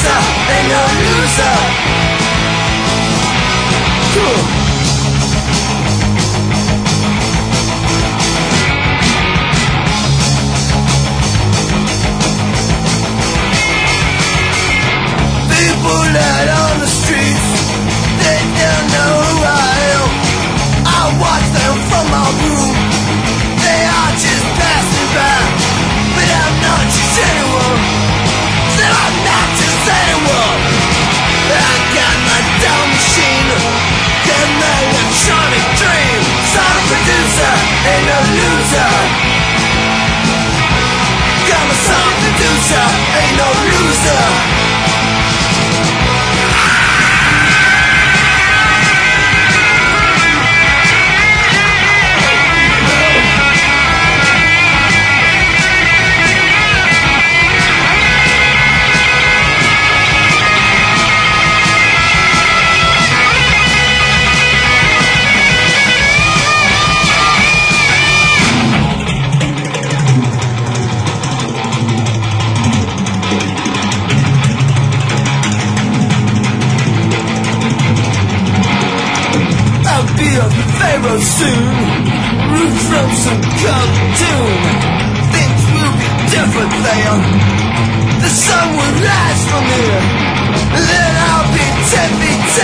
loser, ain't no loser. Cool. People out on the streets, they don't know who I am. I watch them from my room, they are just passing by. But I'm not just anyone, so I'm not just anyone. I got my dumb machine, got my electronic dream. Sonic producer, ain't no loser. Got my sonic producer, ain't no loser. Pharaoh soon, root from some cartoon. Things will be different there. The sun will rise from here, then I'll be 10 feet